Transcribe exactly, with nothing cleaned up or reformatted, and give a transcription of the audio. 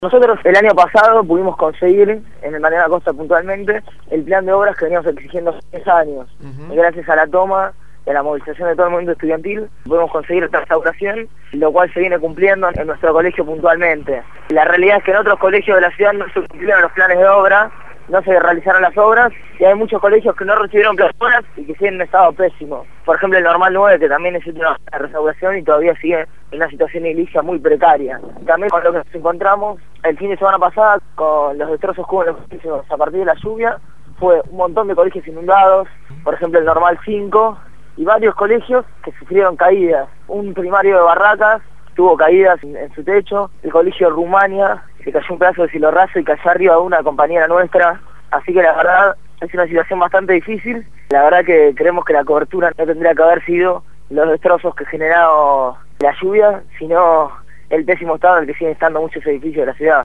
Nosotros el año pasado pudimos conseguir, en el Mariano Acosta puntualmente, el plan de obras que veníamos exigiendo hace diez años. Uh-huh. Gracias a la toma y a la movilización de todo el movimiento estudiantil, pudimos conseguir esta restauración, lo cual se viene cumpliendo en nuestro colegio puntualmente. La realidad es que en otros colegios de la ciudad no se cumplieron los planes de obra, no se realizaron las obras, y hay muchos colegios que no recibieron planes de obras y que siguen en estado pésimo. Por ejemplo, el Normal nueve, que también necesita una restauración y todavía sigue en una situación edilicia muy precaria. También con lo que nos encontramos el fin de semana pasada, con los destrozos que hubo en los colegios a partir de la lluvia, fue un montón de colegios inundados, por ejemplo el Normal cinco, y varios colegios que sufrieron caídas. Un primario de Barracas tuvo caídas en, en su techo, el colegio de Rumania, se cayó un pedazo de cielo raso y cayó arriba de una compañera nuestra, así que la verdad es una situación bastante difícil. La verdad que creemos que la cobertura no tendría que haber sido los destrozos que generó la lluvia, sino el pésimo estado en el que siguen estando muchos edificios de la ciudad.